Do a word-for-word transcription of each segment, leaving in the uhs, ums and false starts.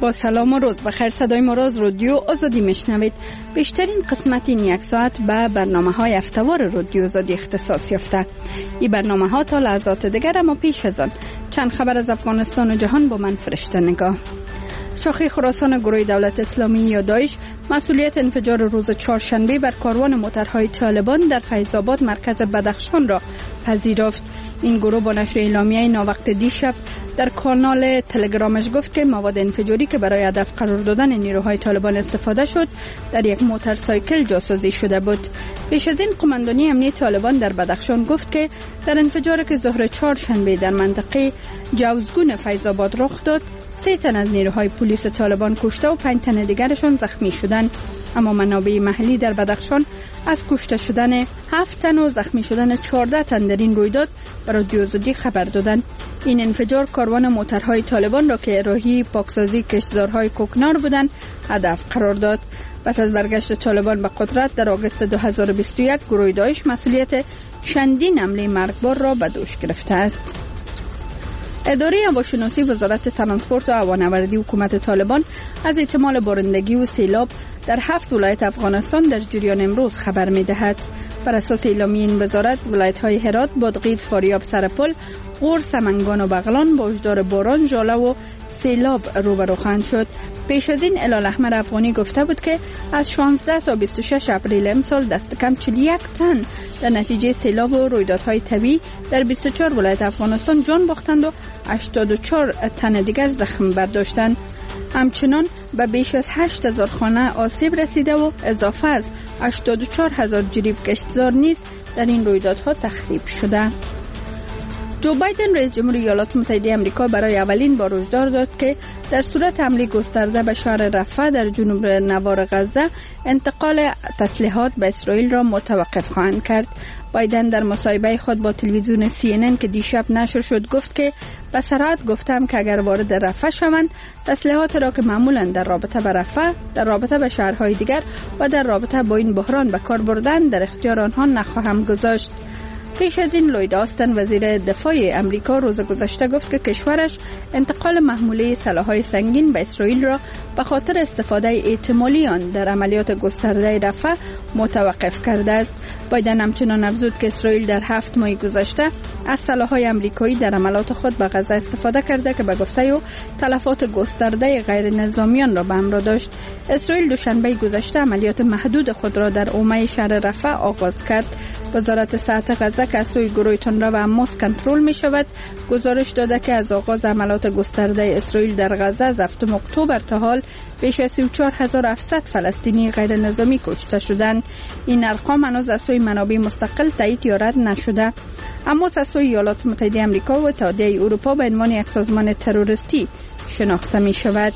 با سلام و روز بخیر. صدای ما را از رادیو آزادی میشنوید. بیشترین قسمت این یک ساعت به برنامه های هفته‌وار رادیو آزادی اختصاص یافته. این برنامه ها تا لحظات دیگر، اما پیش از آن چند خبر از افغانستان و جهان با من فرشته نگاه. شاخه خراسان گروه دولت اسلامی یا داعش مسئولیت انفجار روز چهارشنبه بر کاروان موترهای طالبان در فیض آباد مرکز بدخشان را پذیرفت. این گروه با نشر اعلامیه ناوقت دیشب در کانال تلگرامش گفت که مواد انفجاری که برای هدف قرار دادن نیروهای طالبان استفاده شد در یک موتورسایکل جاسازی شده بود. پیش از این قماندانی امنیتی طالبان در بدخشان گفت که در انفجاری که ظهر چهارشنبه در منطقه جوزگون فیض آباد رخ داد، سه تن از نیروهای پلیس طالبان کشته و پنج تن دیگرشان زخمی شدند. اما منابع محلی در بدخشان از کشته شدن هفت تن و زخمی شدن چهارده تن در این رویداد برای رادیو آزادی خبر دادند. این انفجار کاروان موترهای طالبان را که راهی پاکسازی کشتزارهای کوکنار بودند هدف قرار داد. پس از برگشت طالبان به قدرت در آگوست دو هزار و بیست و یک، گروه داعش مسئولیت چندین حمله مرگبار را به دوش گرفته است. اداره هواشناسی وزارت ترانسپورت و هوانوردی حکومت طالبان از احتمال بارندگی و سیلاب در هفت ولایت افغانستان در جریان امروز خبر می‌دهد. بر اساس اعلامیه این وزارت، ولایت‌های هرات، بادغیس، فاریاب، سرپل، غور، سمنگان و بغلان با هشدار باران، ژاله و سیلاب روبرو خواهند شد. پیش از این هلال احمر افغانی گفته بود که از شانزده تا بیست و شش اپریل امسال دست کم چهل و یک تن در نتیجه سیلاب و رویدادهای طبیعی در بیست و چهار ولایت افغانستان جان باختند و هشتاد و چهار تن دیگر زخم برداشتند. همچنان به بیش از هشت هزار خانه آسیب رسیده و اضافه از هشتاد و چهار هزار جریب کشتزار نیز در این رویدادها تخریب شده. جو بایدن رئیس جمهور ایالات متحده آمریکا برای اولین بار هشدار داد که در صورت حمله گسترده به شهر رفح در جنوب نوار غزه انتقال تسلیحات به اسرائیل را متوقف خواهند کرد. بایدن در مصاحبه خود با تلویزیون سی ان ان که دیشب نشر شد گفت که به صراحت گفتم که اگر وارد رفح شوند، تسلیحات را که معمولا در رابطه با رفح، در رابطه با شهرهای دیگر و در رابطه با این بحران به کار بردن در اختیار آنها نخواهم گذاشت. پیش از این لوید آستن وزیر دفاع امریکا روز گذشته گفت که کشورش انتقال محموله سلاح‌های سنگین به اسرائیل را به خاطر استفاده احتمالی آن در عملیات گسترده رفح متوقف کرده است. بایدن همچنان افزود که اسرائیل در هفت ماه گذشته از سلاح‌های آمریکایی در عملیات خود به غزه استفاده کرده که به گفته او تلفات گسترده غیر نظامیان را به همراه داشت. اسرائیل دوشنبه گذشته عملیات محدود خود را در حومه شهر رفح آغاز کرد. وزارت صحت غزه که از سوی گروه تندرو و حماس کنترل می شود گزارش داده که از آغاز عملیات گسترده اسرائیل در غزه از هفتم اکتبر تا حال بیش از سی و چهار هزار و هفتصد فلسطینی غیر نظامی کشته شدند. این ارقام هنوز از سوی منابع مستقل تایید یا رد نشده. حماس از سوی ایالات متحده آمریکا و اتحادیه اروپا به عنوان یک سازمان تروریستی شناخته می شود.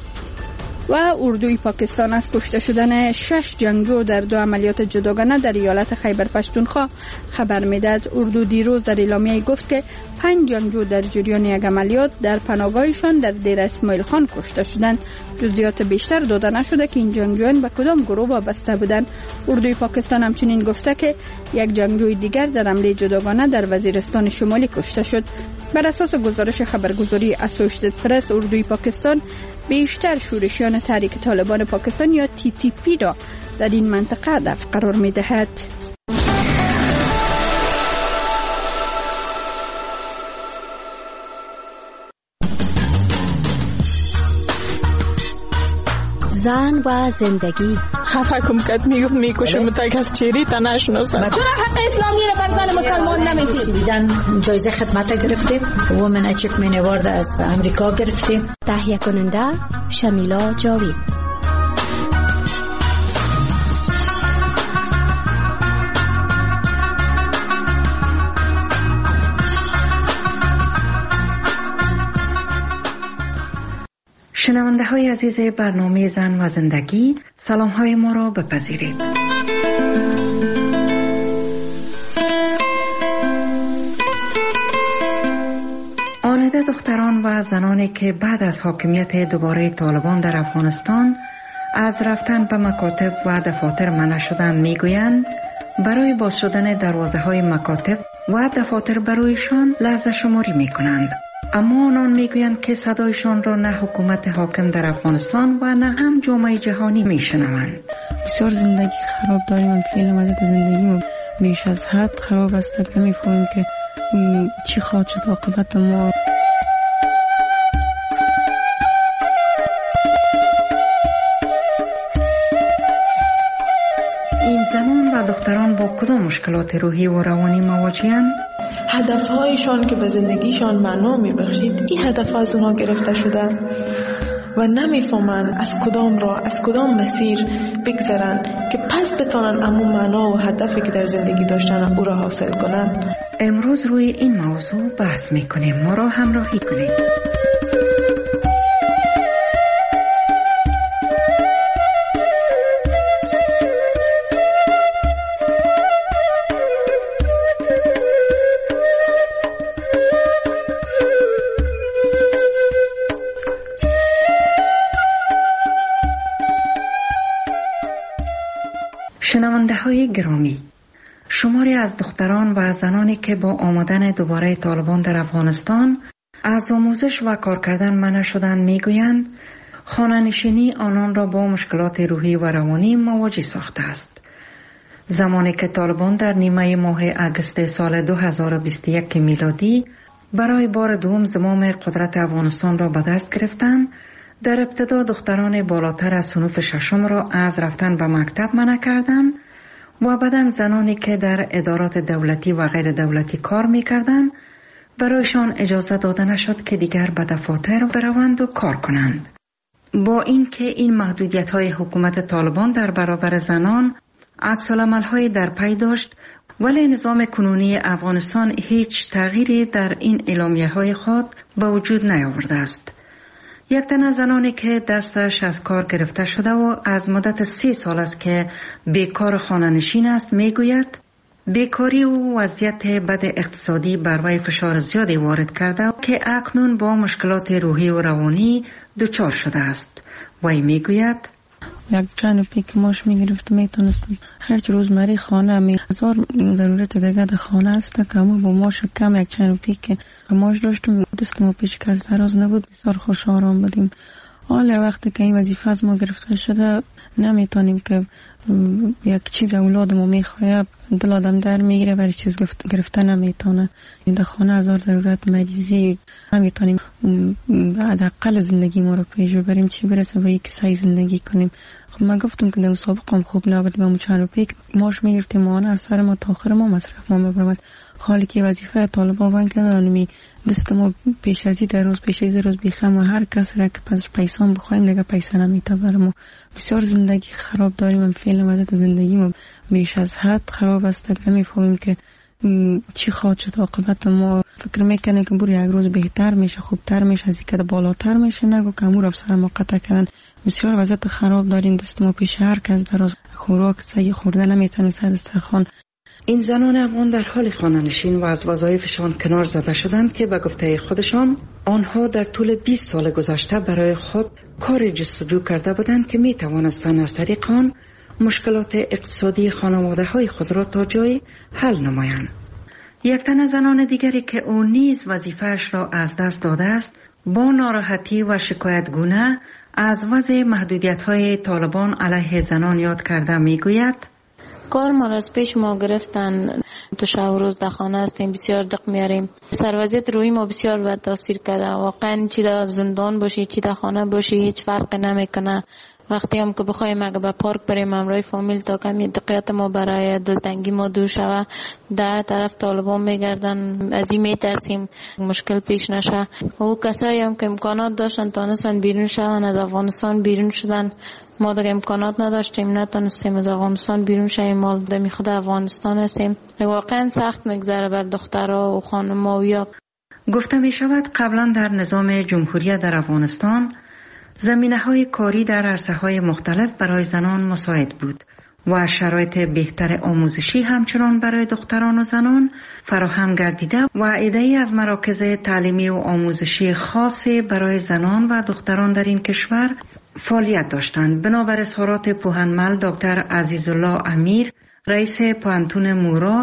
و اردوی پاکستان از کشته شدن شش جنگجو در دو عملیات جداگانه در ایالت خیبر پختونخوا خبر میداد. اردو دیروز در اعلامیه گفت که پنج جنگجو در جریان یک عملیات در پناهگاهشان در دیر اسماعیل خان کشته شدند. جزئیات بیشتر داده نشده که این جنگجویان به کدام گروه وابسته بودند. اردوی پاکستان همچنین گفته که یک جنگجوی دیگر در حمله جداگانه در وزیرستان شمالی کشته شد. بر اساس گزارش خبرگزاری اسوشیتد پرس، اردوی پاکستان بیشتر شورشیان تحریک طالبان پاکستان یا تی تی پی را در این منطقه هدف قرار می دهد. زن و زندگی خفه کم کت میگفت میکشم متک از چیری تا نشناسم. چرا حق اسلامی را بر زن مسلمان نمیدید؟ دیدن جایزه خدمت گرفتیم، وومن اچیومنت اوارد از امریکا گرفتیم. تهیه کننده شمیلا جاوید. شنونده های عزیز برنامه زن و زندگی، سلام های ما را بپذیرید. آنده دختران و زنانی که بعد از حاکمیت دوباره طالبان در افغانستان از رفتن به مکاتب و دفاتر منع شدن میگویند برای باز شدن دروازه های مکاتب و دفاتر برایشان لحظه شماری می کنند. اما آنان میگویند که صدایشان را نه حکومت حاکم در افغانستان و نه هم جامعه جهانی میشنوند. بسیار زندگی خراب داریم، من فعلا وضعیت زندگی بیش از حد خراب است. نمی‌فهمیم که چی خواهد شد عاقبت ما. این زنان و دختران با کدام مشکلات روحی و روانی مواجه‌اند؟ هدفهایشان که به زندگیشان معنا می‌بخشید، این هدفها از اونها گرفته شده و نمی‌فهمند از کدام راه، از کدام مسیر بگذرن که پس بتونن امون معنا و هدفی که در زندگی داشتن او را حاصل کنند. امروز روی این موضوع بحث می‌کنیم. ما را همراهی کنید. شنونده های گرامی، شماری از دختران و زنانی که با آمدن دوباره طالبان در افغانستان از آموزش و کار کردن منع شدند میگویند خانه‌نشینی آنان را با مشکلات روحی و روانی مواجه ساخته است. زمانی که طالبان در نیمه ماه اگست سال دو هزار و بیست و یک میلادی برای بار دوم زمام قدرت افغانستان را به دست گرفتند، در ابتدا دختران بالاتر از صنوف ششم را از رفتن به مکتب منع کردند و بعداً زنانی که در ادارات دولتی و غیر دولتی کار می‌کردند برایشان اجازه داده نشد که دیگر به دفاتر بروند و کار کنند. با اینکه این محدودیت‌های حکومت طالبان در برابر زنان عکس‌العمل‌های در پی داشت، ولی نظام کنونی افغانستان هیچ تغییری در این اعلامیه‌های خود به وجود نیاورده است. یک تن از زنانی که دستش از کار گرفته شده و از مدت سه سال است که بیکار خانه‌نشین است میگوید بیکاری و وضعیت بد اقتصادی بر وی فشار زیادی وارد کرده که اکنون با مشکلات روحی و روانی دچار شده است. وی میگوید یک چند روپی که ماش میگرفت میتونستم هر روزمره خانه می هزار ضرورت دیگه در خانه است که اما با ماش کم یک چند روپی که ماش داشتم دست ما پیچ که از دراز نبود، بسیار خوش آرام بودیم. حالا وقتی که این وظیفه از ما گرفته شده نمیتونیم که یک چیز اولاد ما میخواه دل آدم در میگیره ولی چیز گرفته نمیتونه. در خانه هزار ضرورت مریضی نمیتونیم حداقل زندگی ما رو پیش ببریم، چی برسه به یک سعی زندگی کنیم. خب من گفتم که در مسابقه هم خوب نبود و چند روپی ماش میگرفتیم ماهانه از سر ما تا آخر ما مصرف ما میبرمد. خالی که وظیفه طالبان بند کردن دست ما پیش ازی در روز پیش ازی روز بیخم و هر کس را که پس پیسان بخوایم دیگه پیسه نمیته برم. بسیار زندگی خراب داریم. من فعلا وضعیت زندگی ما بیش از حد خراب است. نمیفهمیم که چی خواهد شد عاقبت ما. فکر میکنه که بور یک روز بهتر میشه، خوبتر میشه، از اینکه بالاتر میشه، نگو که امور افسر ما قطع کردن. بسیار وضعیت خراب داریم. دست ما پیش هر کس در روز خوراک سعی خورده نمیتونه سر دسترخوان. این زنان افغان در حال خانه‌نشین و از وظایفشان کنار زده شدند که به گفته خودشان آنها در طول بیست سال گذشته برای خود کار جستجو کرده بودند که می توانستند از طریق آن مشکلات اقتصادی خانواده‌های خود را تا جای حل نمایند. یک تن از زنان دیگری که او نیز وظیفه‌اش را از دست داده است با ناراحتی و شکایتگونه از وضع محدودیت‌های طالبان علیه زنان یاد کرده میگوید کار ما را از پیش ما گرفتن، تو شب و روز در خانه هستیم، بسیار دق میاریم. سروازیت روی ما بسیار بد تاثیر کرده. واقعا چی در زندان باشی چی در خانه باشی هیچ فرق نمیکنه. وقتی هم که بخوایم اگه به پارک بریم همراه فامیل تا کمی دقیقت ما برای دلتنگی ما دور شوه، در طرف طالبان میگردن، از این میترسیم مشکل پیش نشه. و کسایی هم که امکانات داشتن تانستن بیرون شون از افغانستان بیرون شدن. ما دیگه امکانات نداشتیم نتونستیم از افغانستان بیرون شویم. ما دمی خود افغانستان هستیم. واقعا سخت میگذره بر دخترها و خانم‌ها. گفته می شود قبلا در نظام جمهوری در افغانستان زمینه‌های کاری در عرصه‌های مختلف برای زنان مساعد بود و شرایط بهتر آموزشی همچنان برای دختران و زنان فراهم گردیده و عده‌ای از مراکز تعلیمی و آموزشی خاصی برای زنان و دختران در این کشور فعالیت داشتند. بنابر اظهارات پوهنمل دکتر عزیزالله امیر، رئیس پوهنتون مورا،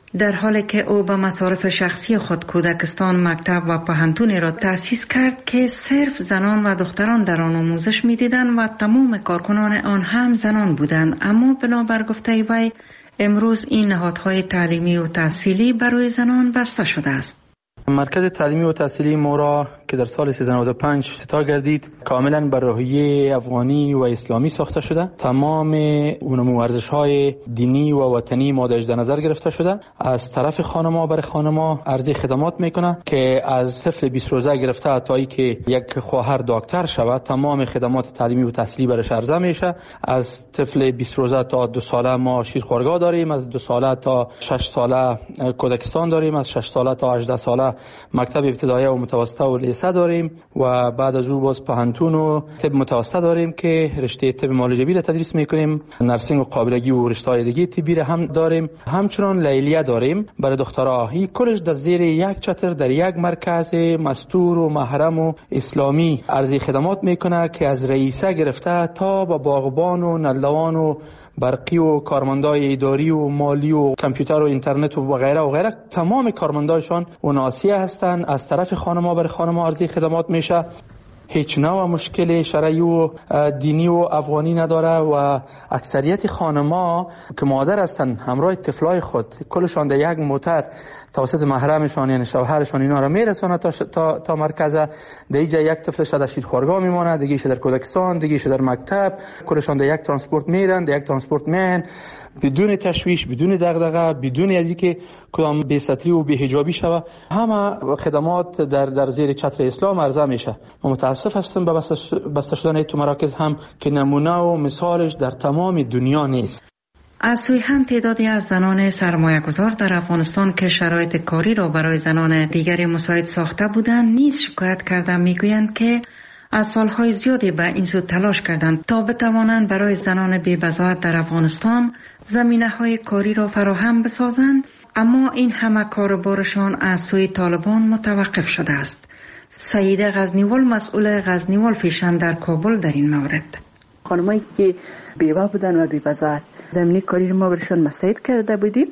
در حالی که او به مصارف شخصی خود کودکستان، مکتب و پوهنتونی را تأسیس کرد که صرف زنان و دختران در آن آموزش می‌دیدند و تمام کارکنان آن هم زنان بودند. اما بنابر گفته وی امروز این نهادهای تعلیمی و تحصیلی برای زنان بسته شده است. مرکز تعلیمی و تحصیلی ما را که در سال سیصد و نود و پنج افتتاح گردید کاملا بر روحیه افغانی و اسلامی ساخته شده. تمام اون ورزش‌های دینی و وطنی ما در نظر گرفته شده. از طرف خانم‌ها برای خانم‌ها عرضه خدمات میکنه که از طفل بیست روزه گرفته تا اینکه یک خواهر دکتر شود تمام خدمات تعلیمی و تحصیلی برش عرضه میشه. از طفل بیست روزه تا دو ساله ما شیرخوارگاه داریم، از دو ساله تا شش ساله کودکستان داریم، از شش ساله تا هجده ساله مکتب ابتدایی و متوسطه و لیسه داریم و بعد از او باز پوهنتون و طب متوسطه داریم که رشته طب معالجوی را تدریس میکنیم. نرسینگ و قابلگی و رشته‌های دیگه طبی را هم داریم. همچنان لیلیه داریم برای دخترها. این کلش در زیر یک چتر در یک مرکز مستور و محرم و اسلامی عرضه خدمات میکنه که از رئیسه گرفته تا با باغبان و نلوان و برقی و کارمندای اداری و مالی و کامپیوتر و اینترنت و غیره و غیره تمام کارمندایشان و ناسیه هستند. از طرف خانم‌ها برای خانم‌ها عرضه خدمات میشه. هیچ نوع مشکل شرعی و دینی و افغانی نداره و اکثریت خانم‌ها که مادر هستند همراه طفلای خود کلشان در یک موتر توسط محرمشان یعنی شوهرشان اینا را میرسونه تا تا, تا مرکز. در اینجا یک طفلش در شیرخوارگاه میمونه، دیگه‌اش در کودکستان، دیگه‌اش در مکتب، کلشان در یک ترانسپورت میرن، در یک ترانسپورت میان بدون تشویش، بدون دغدغه، بدون از اینکه کدام بی‌ستری و بی‌حجابی شوه. همه خدمات در در زیر چتر اسلام عرضه میشه. ما متاسف هستم به بسته شدن تو مراکز هم که نمونه و مثالش در تمام دنیا نیست. از سوی هم تعدادی از زنان سرمایه‌گذار در افغانستان که شرایط کاری را برای زنان دیگری مساعد ساخته بودند نیز شکایت کردند. میگویند که از سالهای زیادی به این سو تلاش کردند تا بتوانند برای زنان بی‌بضاعت در افغانستان زمینه‌های کاری را فراهم بسازند، اما این همه کاربارشان از سوی طالبان متوقف شده است. سعید غزنیوال مسئول غزنیوال فیشن در کابل در این مورد: خانمایی که بیوه بودن و بی‌بضاعت زمینه کاری رو ما برشان مساعد کرده بودیم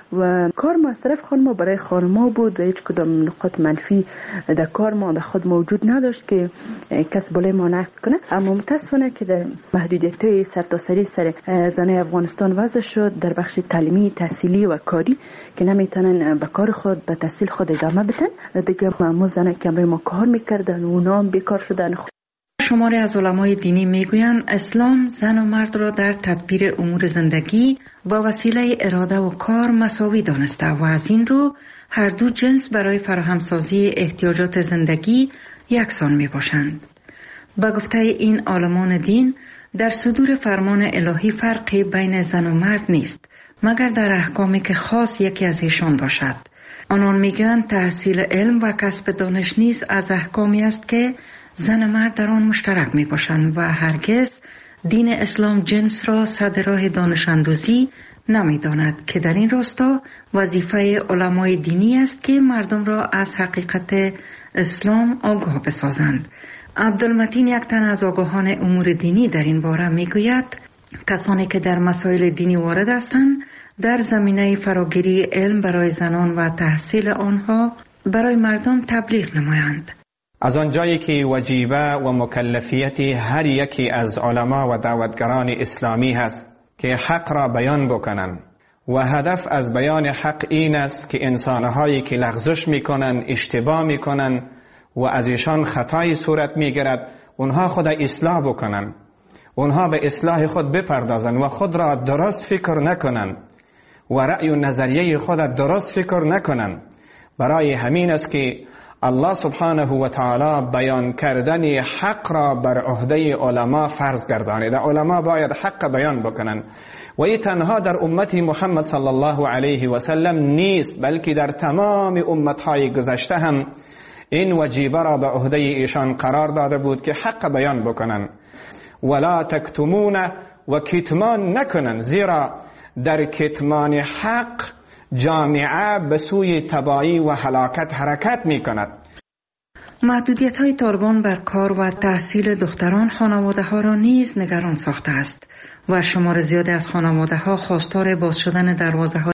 و کار ما از طرف خانم برای خانم بود و هیچ کدام نقاط منفی در کار ما در خود موجود نداشت که کس بالای ما نقد کنه. اما متاسفانه که در محدودیت‌های سرتاسری سر زنای افغانستان وضع شد در بخش تعلیمی، تحصیلی و کاری که نمیتونن به کار خود، به تحصیل خود ادامه بدن. دیگه ما زنای که برای ما کار میکردن و اونا هم بیکار شدن. شماری از علمای دینی میگویند اسلام زن و مرد را در تدبیر امور زندگی با وسیله اراده و کار مساوی دانسته و از این رو هر دو جنس برای فراهمسازی احتیاجات زندگی یکسان می باشند. با گفته این عالمان دین در صدور فرمان الهی فرقی بین زن و مرد نیست مگر در احکامی که خاص یکی از ایشان باشد. آنان میگویند تحصیل علم و کسب دانش نیز از احکامی است که زن و مرد در آن مشترک می باشند و هرگز دین اسلام جنس را صد راه دانش اندوزی نمی داند که در این راستا وظیفه علمای دینی است که مردم را از حقیقت اسلام آگاه بسازند. عبدالمتین یک تن از آگاهان امور دینی در این باره می گوید کسانی که در مسائل دینی وارد هستند در زمینه فراگیری علم برای زنان و تحصیل آنها برای مردم تبلیغ نمایند. از آنجایی که وجیبه و مکلفیت هر یکی از علما و دعوتگران اسلامی هست که حق را بیان بکنند و هدف از بیان حق این است که انسانهایی که لغزش میکنن، اشتباه میکنن و از ایشان خطای صورت میگیرد اونها خود اصلاح بکنن، اونها به اصلاح خود بپردازن و خود را درست فکر نکنن و رأی و نظریه خود درست فکر نکنن. برای همین است که الله سبحانه و تعالی بیان کردن حق را بر عهده علما فرض گردانیده. علما باید حق بیان بکنن و این تنها در امت محمد صلی الله علیه و سلم نیست بلکه در تمام امتهای گذشته هم این وجیبه را به عهده ایشان قرار داده بود که حق بیان بکنن. ولا تکتمون و کتمان نکنن، زیرا در کتمان حق جامعه به سوی تباهی و هلاکت حرکت می کند. محدودیت های طالبان بر کار و تحصیل دختران خانواده ها را نیز نگران ساخته است و شمار زیادی از خانواده ها خواستار باز شدن دروازه های